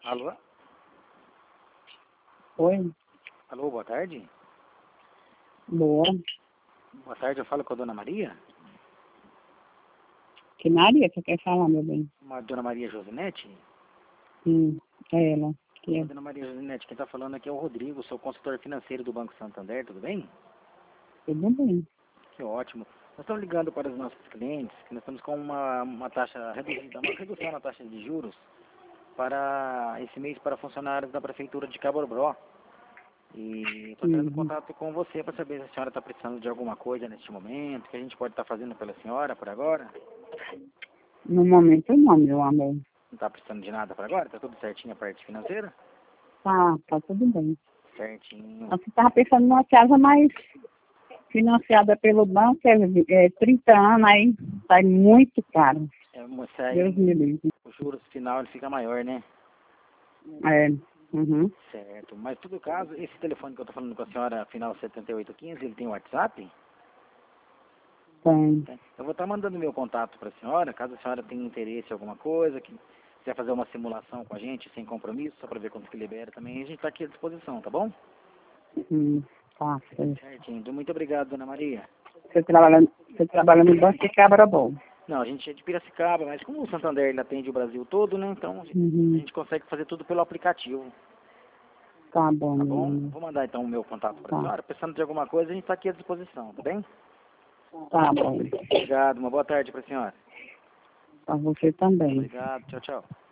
Alô? Oi, Alô, boa tarde. boa. Boa tarde, eu falo com a Dona Maria. Que Maria você quer falar, meu bem? Dona Maria Josinete? É ela. Que é. Dona Maria Josinete, quem está falando aqui é o Rodrigo, sou consultor financeiro do Banco Santander, tudo bem? Tudo bem. Que ótimo. Nós estamos ligando para os nossos clientes, que nós estamos com uma taxa reduzida, uma redução na taxa de juros para esse mês para funcionários da Prefeitura de Cabo-Bró. E estou entrando em contato com você para saber se a senhora está precisando de alguma coisa neste momento, que a gente pode estar fazendo pela senhora por agora. No momento não, meu amor. Não está precisando de nada por agora? Está tudo certinho a parte financeira? Tá tudo bem. Certinho. Você estava pensando numa casa mais financiada pelo banco, é 30 anos, aí sai muito caro. Moça, Deus me livre. o juros final ele fica maior, né? É. Uhum. Certo. Mas, em todo caso, esse telefone que eu estou falando com a senhora, final 7815, ele tem WhatsApp? Tem. Eu vou estar mandando meu contato para a senhora, caso a senhora tenha interesse em alguma coisa, que quiser fazer uma simulação com a gente, sem compromisso, só para ver quanto que libera também, a gente está aqui à disposição, tá bom? Tá certo. Certinho. Então, muito obrigado, Dona Maria. Você trabalha no Banco de Cabra-Bom. Não, a gente é de Piracicaba, mas como o Santander ele atende o Brasil todo, né? Então a gente consegue fazer tudo pelo aplicativo, Tá bom, tá meu bom? amor. Vou mandar então o meu contato para a Tá. senhora. Precisando de alguma coisa, a gente está aqui à disposição, tá bem? Tá bom. Obrigado, uma boa tarde para a senhora. Pra você também. Obrigado, tchau, tchau.